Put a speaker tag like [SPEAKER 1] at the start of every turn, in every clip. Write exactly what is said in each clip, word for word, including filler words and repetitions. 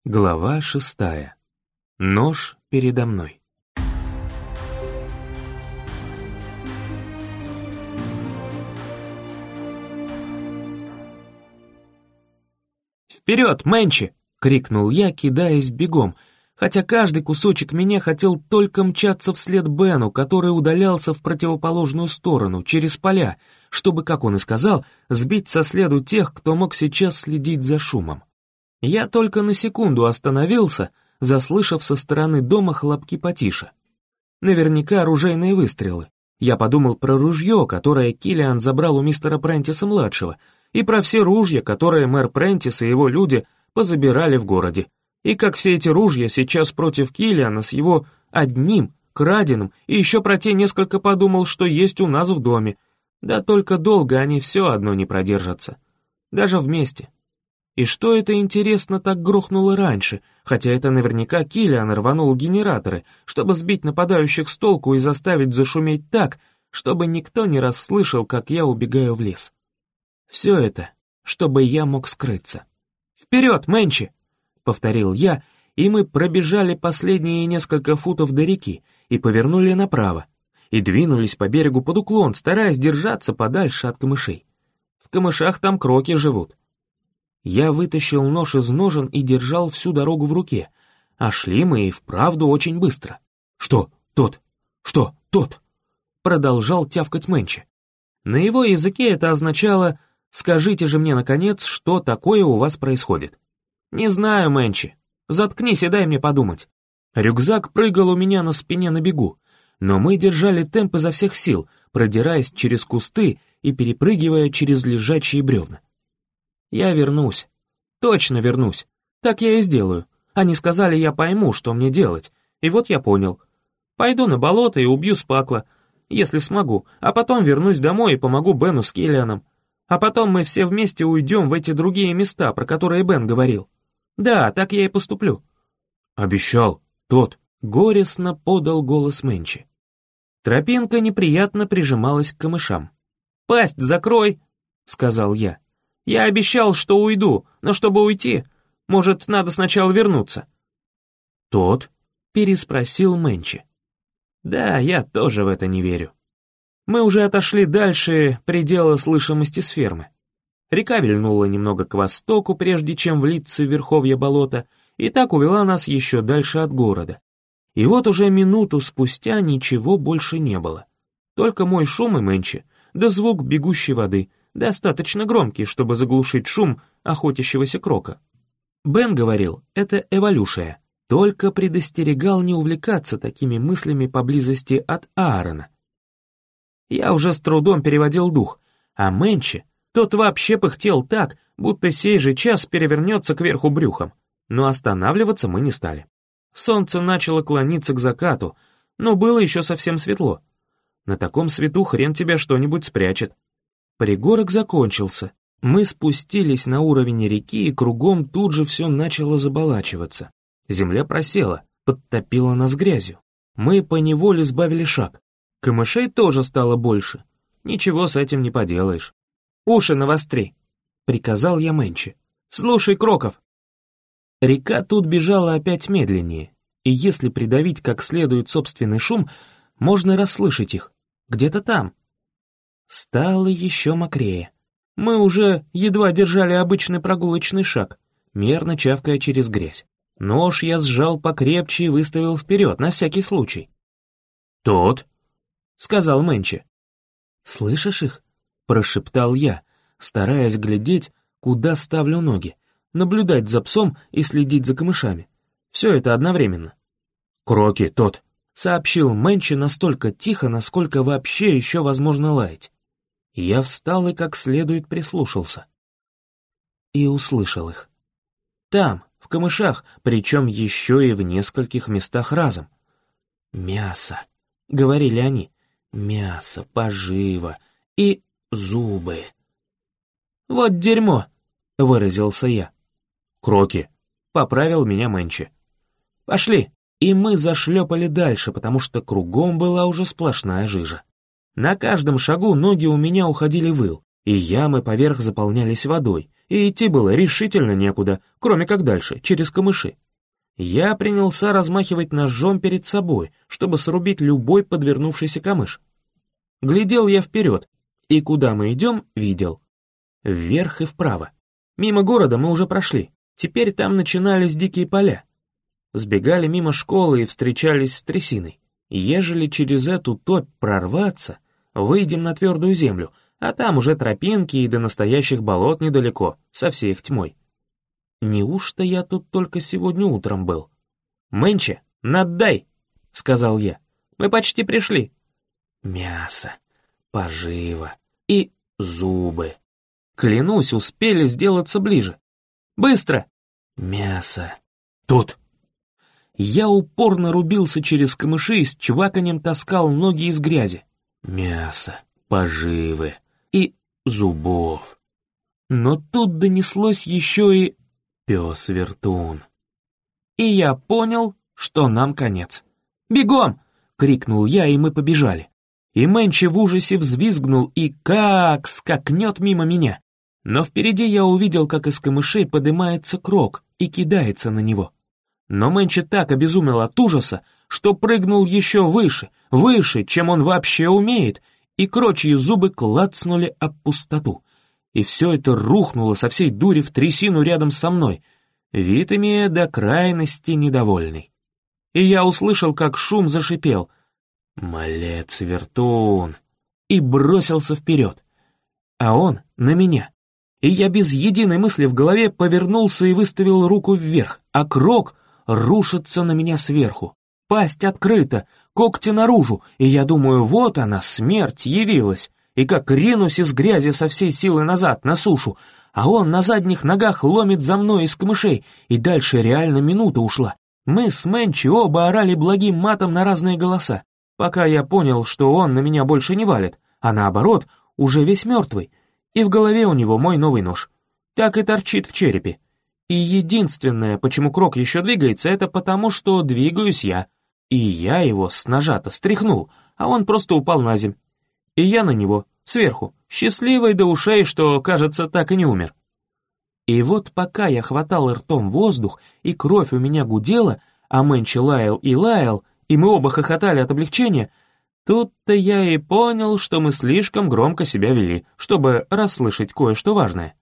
[SPEAKER 1] Глава шестая. Нож передо мной. «Вперед, Мэнчи!» — крикнул я, кидаясь бегом, хотя каждый кусочек меня хотел только мчаться вслед Бену, который удалялся в противоположную сторону, через поля, чтобы, как он и сказал, сбить со следу тех, кто мог сейчас следить за шумом. Я только на секунду остановился, заслышав со стороны дома хлопки потише. Наверняка оружейные выстрелы. Я подумал про ружье, которое Киллиан забрал у мистера Прентиса-младшего, и про все ружья, которые мэр Прентис и его люди позабирали в городе. И как все эти ружья сейчас против Киллиана с его одним, краденым, и еще про те несколько подумал, что есть у нас в доме. Да только долго они все одно не продержатся. Даже вместе. И что это, интересно, так грохнуло раньше, хотя это наверняка Киллиан рванул генераторы, чтобы сбить нападающих с толку и заставить зашуметь так, чтобы никто не расслышал, как я убегаю в лес. Все это, чтобы я мог скрыться. «Вперед, Мэнчи!» — повторил я, и мы пробежали последние несколько футов до реки и повернули направо, и двинулись по берегу под уклон, стараясь держаться подальше от камышей. В камышах там кроки живут. Я вытащил нож из ножен и держал всю дорогу в руке, а шли мы и вправду очень быстро. «Что тот? Что тот?» — продолжал тявкать Мэнчи. На его языке это означало «скажите же мне, наконец, что такое у вас происходит». «Не знаю, Мэнчи. Заткнись и дай мне подумать». Рюкзак прыгал у меня на спине на бегу, но мы держали темп изо всех сил, продираясь через кусты и перепрыгивая через лежачие бревна. «Я вернусь. Точно вернусь. Так я и сделаю. Они сказали, я пойму, что мне делать. И вот я понял. Пойду на болото и убью Спакла, если смогу, а потом вернусь домой и помогу Бену с Киллианом. А потом мы все вместе уйдем в эти другие места, про которые Бен говорил. Да, так я и поступлю». «Обещал, тот», — горестно подал голос Мэнчи. Тропинка неприятно прижималась к камышам. «Пасть закрой», — сказал я. «Я обещал, что уйду, но чтобы уйти, может, надо сначала вернуться». «Тот?» — переспросил Мэнчи. «Да, я тоже в это не верю». Мы уже отошли дальше предела слышимости с фермы. Река вильнула немного к востоку, прежде чем влиться в верховье болота, и так увела нас еще дальше от города. И вот уже минуту спустя ничего больше не было. Только мой шум и Мэнчи, да звук бегущей воды, достаточно громкий, чтобы заглушить шум охотящегося крока. Бен говорил, это эволюция, только предостерегал не увлекаться такими мыслями поблизости от Аарона. Я уже с трудом переводил дух, а Мэнчи, тот вообще пыхтел так, будто сей же час перевернется кверху брюхом, но останавливаться мы не стали. Солнце начало клониться к закату, но было еще совсем светло. На таком свету хрен тебя что-нибудь спрячет. Пригорок закончился, мы спустились на уровень реки, и кругом тут же все начало заболачиваться. Земля просела, подтопила нас грязью. Мы поневоле сбавили шаг. Камышей тоже стало больше. Ничего с этим не поделаешь. «Уши навостри», — приказал я Мэнчи. «Слушай, Кроков». Река тут бежала опять медленнее, и если придавить как следует собственный шум, можно расслышать их. Где-то там. Стало еще мокрее. Мы уже едва держали обычный прогулочный шаг, мерно чавкая через грязь. Нож я сжал покрепче и выставил вперед, на всякий случай. «Тот», — сказал Мэнчи. «Слышишь их?» — прошептал я, стараясь глядеть, куда ставлю ноги, наблюдать за псом и следить за камышами. Все это одновременно. «Кроки, тот», — сообщил Мэнчи настолько тихо, насколько вообще еще возможно лаять. Я встал и как следует прислушался. И услышал их. Там, в камышах, причем еще и в нескольких местах разом. «Мясо», — говорили они, — «мясо, поживо и зубы». «Вот дерьмо», — выразился я. «Кроки», — поправил меня Мэнчи. «Пошли». И мы зашлепали дальше, потому что кругом была уже сплошная жижа. На каждом шагу ноги у меня уходили в ил, и ямы поверх заполнялись водой, и идти было решительно некуда, кроме как дальше, через камыши. Я принялся размахивать ножом перед собой, чтобы срубить любой подвернувшийся камыш. Глядел я вперед, и куда мы идем, видел. Вверх и вправо. Мимо города мы уже прошли, теперь там начинались дикие поля. Сбегали мимо школы и встречались с трясиной. Ежели через эту топь прорваться, выйдем на твердую землю, а там уже тропинки и до настоящих болот недалеко, со всей их тьмой. Неужто я тут только сегодня утром был? «Мэнче, надай!» — сказал я. «Мы почти пришли». Мясо, поживо и зубы. Клянусь, успели сделаться ближе. «Быстро!» Мясо. Тут. Я упорно рубился через камыши и с чваканьем таскал ноги из грязи. Мясо, поживы и зубов. Но тут донеслось еще и пес-вертун. И я понял, что нам конец. «Бегом!» — крикнул я, и мы побежали. И Мэнчи в ужасе взвизгнул и как скакнет мимо меня. Но впереди я увидел, как из камышей поднимается крок и кидается на него. Но Мэнчи так обезумел от ужаса, что прыгнул еще выше, выше, чем он вообще умеет, и крочьи зубы клацнули об пустоту. И все это рухнуло со всей дури в трясину рядом со мной, вид имея до крайности недовольный. И я услышал, как шум зашипел. «Малец-вертун!» И бросился вперед. А он на меня. И я без единой мысли в голове повернулся и выставил руку вверх, а крок рушится на меня сверху. Пасть открыта, когти наружу, и я думаю, вот она, смерть, явилась. И как ринусь из грязи со всей силы назад, на сушу, а он на задних ногах ломит за мной из камышей, и дальше реально минута ушла. Мы с Мэнчи оба орали благим матом на разные голоса, пока я понял, что он на меня больше не валит, а наоборот, уже весь мертвый, и в голове у него мой новый нож. Так и торчит в черепе. И единственное, почему крок еще двигается, это потому, что двигаюсь я. И я его с ножа-то стряхнул, а он просто упал на земь. И я на него, сверху, счастливый до ушей, что, кажется, так и не умер. И вот пока я хватал ртом воздух, и кровь у меня гудела, а Мэнчи лаял и лаял, и мы оба хохотали от облегчения, тут-то я и понял, что мы слишком громко себя вели, чтобы расслышать кое-что важное.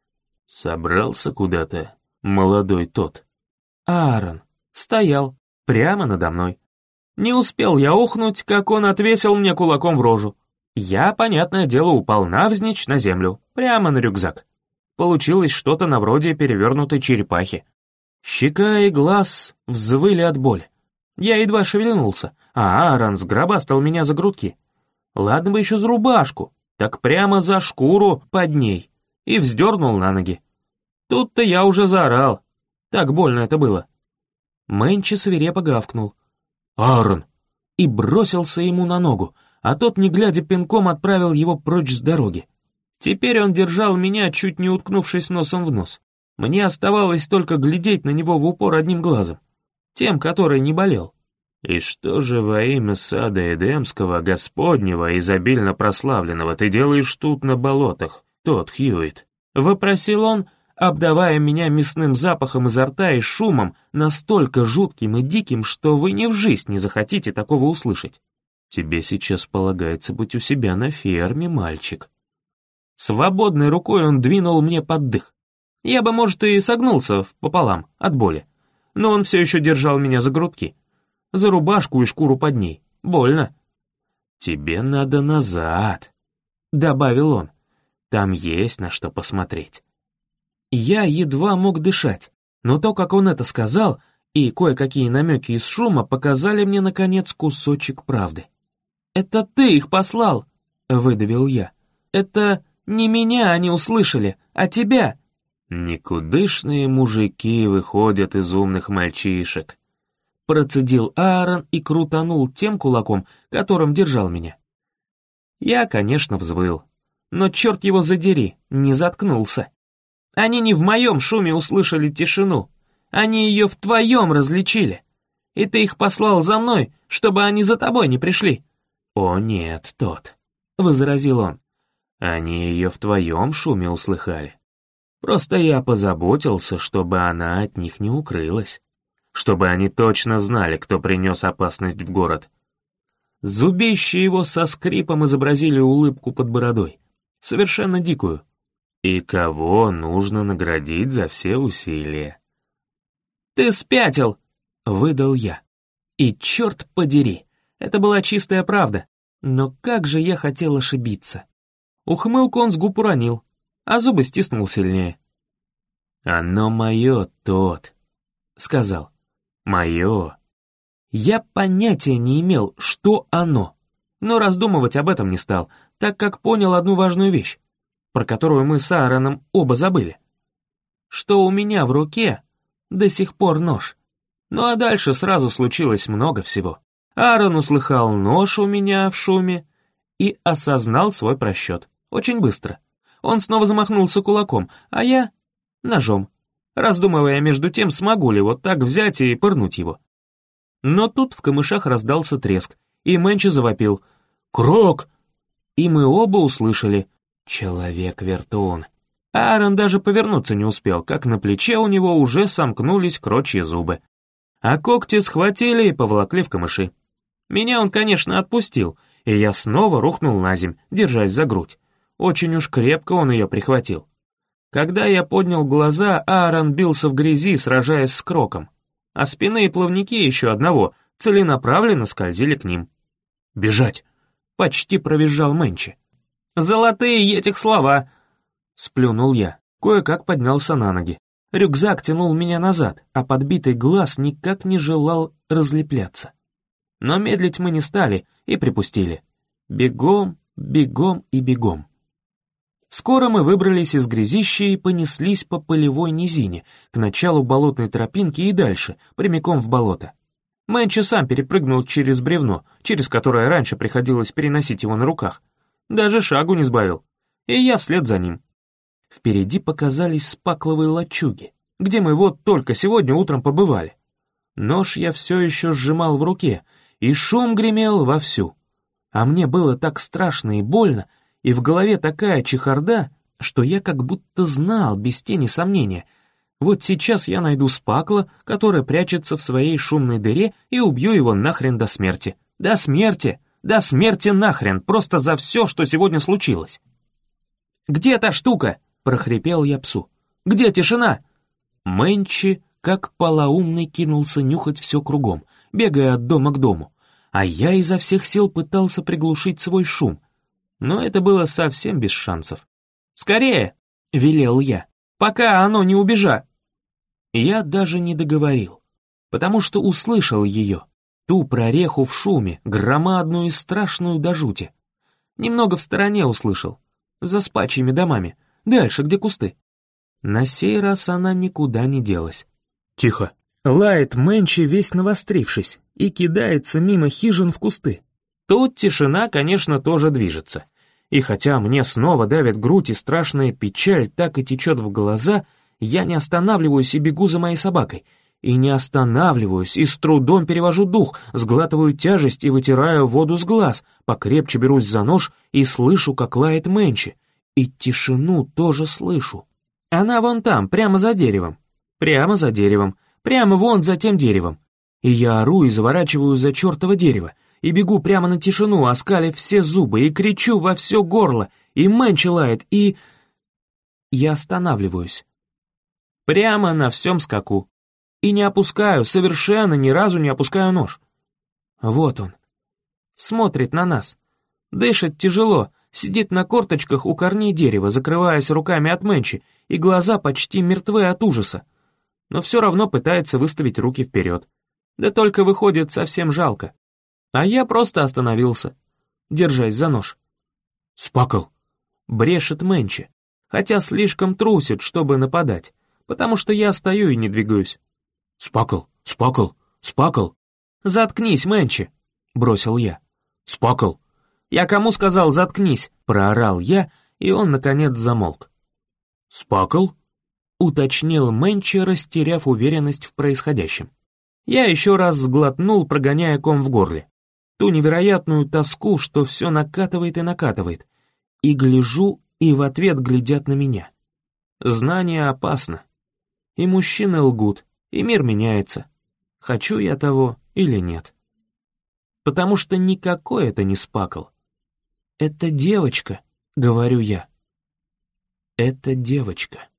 [SPEAKER 1] «Собрался куда-то, молодой тот?» Аарон стоял прямо надо мной. Не успел я охнуть, как он отвесил мне кулаком в рожу. Я, понятное дело, упал навзничь на землю, прямо на рюкзак. Получилось что-то на вроде перевернутой черепахи. Щека и глаз взвыли от боли. Я едва шевельнулся, а Аарон сгробастал меня за грудки. Ладно бы еще за рубашку, так прямо за шкуру под ней, и вздернул на ноги. Тут-то я уже заорал. Так больно это было. Мэнчи свирепо гавкнул. «Аарон!» И бросился ему на ногу, а тот, не глядя, пинком отправил его прочь с дороги. Теперь он держал меня, чуть не уткнувшись носом в нос. Мне оставалось только глядеть на него в упор одним глазом, тем, который не болел. «И что же во имя сада Эдемского, Господнего, изобильно прославленного, ты делаешь тут на болотах, тот Хьюит?» — вопросил он, обдавая меня мясным запахом изо рта и шумом, настолько жутким и диким, что вы ни в жизнь не захотите такого услышать. «Тебе сейчас полагается быть у себя на ферме, мальчик». Свободной рукой он двинул мне под дых. Я бы, может, и согнулся пополам от боли, но он все еще держал меня за грудки, за рубашку и шкуру под ней. Больно. «Тебе надо назад», — добавил он. «Там есть на что посмотреть». Я едва мог дышать, но то, как он это сказал, и кое-какие намеки из шума показали мне, наконец, кусочек правды. «Это ты их послал», — выдавил я. «Это не меня они услышали, а тебя». «Никудышные мужики выходят из умных мальчишек», — процедил Аарон и крутанул тем кулаком, которым держал меня. Я, конечно, взвыл, но черт его задери, не заткнулся. Они не в моем шуме услышали тишину, они ее в твоем различили, и ты их послал за мной, чтобы они за тобой не пришли». «О нет, тот», — возразил он, — «они ее в твоем шуме услыхали. Просто я позаботился, чтобы она от них не укрылась. Чтобы они точно знали, кто принес опасность в город. Зубища его со скрипом изобразили улыбку под бородой. Совершенно дикую. И кого нужно наградить за все усилия? «Ты спятил!» — выдал я. И черт подери, это была чистая правда. Но как же я хотел ошибиться. Ухмылку он с губ уронил, а зубы стиснул сильнее. «Оно мое, тот», — сказал. «Мое». Я понятия не имел, что оно, но раздумывать об этом не стал, так как понял одну важную вещь, про которую мы с Аароном оба забыли. Что у меня в руке до сих пор нож. Ну а дальше сразу случилось много всего. Аарон услыхал нож у меня в шуме и осознал свой просчет. Очень быстро. Он снова замахнулся кулаком, а я — ножом, раздумывая между тем, смогу ли вот так взять и пырнуть его. Но тут в камышах раздался треск, и Мэнчи завопил «Крок!» И мы оба услышали «Человек-вертун». Аарон даже повернуться не успел, как на плече у него уже сомкнулись крочьи зубы. А когти схватили и поволокли в камыши. Меня он, конечно, отпустил, и я снова рухнул на земь, держась за грудь. Очень уж крепко он ее прихватил. Когда я поднял глаза, Аарон бился в грязи, сражаясь с Кроком, а спины и плавники еще одного целенаправленно скользили к ним. «Бежать!» — почти провизжал Мэнчи. «Золотые этих слова!» — сплюнул я, кое-как поднялся на ноги. Рюкзак тянул меня назад, а подбитый глаз никак не желал разлепляться. Но медлить мы не стали и припустили. Бегом, бегом и бегом. Скоро мы выбрались из грязища и понеслись по полевой низине, к началу болотной тропинки и дальше, прямиком в болото. Мэнчи сам перепрыгнул через бревно, через которое раньше приходилось переносить его на руках. Даже шагу не сбавил. И я вслед за ним. Впереди показались спакловые лачуги, где мы вот только сегодня утром побывали. Нож я все еще сжимал в руке, и шум гремел вовсю. А мне было так страшно и больно, и в голове такая чехарда, что я как будто знал, без тени сомнения. Вот сейчас я найду спакла, который прячется в своей шумной дыре, и убью его нахрен до смерти. До смерти! До смерти нахрен! Просто за все, что сегодня случилось. «Где та штука?» — прохрипел я псу. «Где тишина?» Мэнчи, как полоумный, кинулся нюхать все кругом, бегая от дома к дому, а я изо всех сил пытался приглушить свой шум. Но это было совсем без шансов. «Скорее!» — велел я, «пока оно не убежа!» Я даже не договорил, потому что услышал ее, ту прореху в шуме, громадную и страшную до жути. Немного в стороне услышал, за спачьими домами, дальше, где кусты. На сей раз она никуда не делась. Тихо. Лает Мэнчи, весь навострившись, и кидается мимо хижин в кусты. Тут тишина, конечно, тоже движется. И хотя мне снова давит грудь и страшная печаль так и течет в глаза, я не останавливаюсь и бегу за моей собакой. И не останавливаюсь, и с трудом перевожу дух, сглатываю тяжесть и вытираю воду с глаз, покрепче берусь за нож и слышу, как лает Мэнчи. И тишину тоже слышу. Она вон там, прямо за деревом. Прямо за деревом. Прямо вон за тем деревом. И я ору и заворачиваю за чертово дерево, и бегу прямо на тишину, оскалив все зубы, и кричу во все горло, и Мэнчи лает, и... Я останавливаюсь. Прямо на всем скаку. И не опускаю, совершенно ни разу не опускаю нож. Вот он. Смотрит на нас. Дышит тяжело, сидит на корточках у корней дерева, закрываясь руками от Мэнчи, и глаза почти мертвы от ужаса. Но все равно пытается выставить руки вперед. Да только выходит совсем жалко. А я просто остановился, держась за нож. «Спакл!» — брешет Мэнчи, хотя слишком трусит, чтобы нападать, потому что я стою и не двигаюсь. «Спакл! Спакл! Спакл!» «Заткнись, Мэнчи!» — бросил я. «Спакл!» «Я кому сказал заткнись?» — проорал я, и он, наконец, замолк. «Спакл?» — уточнил Мэнчи, растеряв уверенность в происходящем. Я еще раз сглотнул, прогоняя ком в горле. Ту невероятную тоску, что все накатывает и накатывает. И гляжу, и в ответ глядят на меня. Знание опасно. И мужчины лгут, и мир меняется. Хочу я того или нет. Потому что никакой это не спакл. Это девочка, говорю я. Это девочка.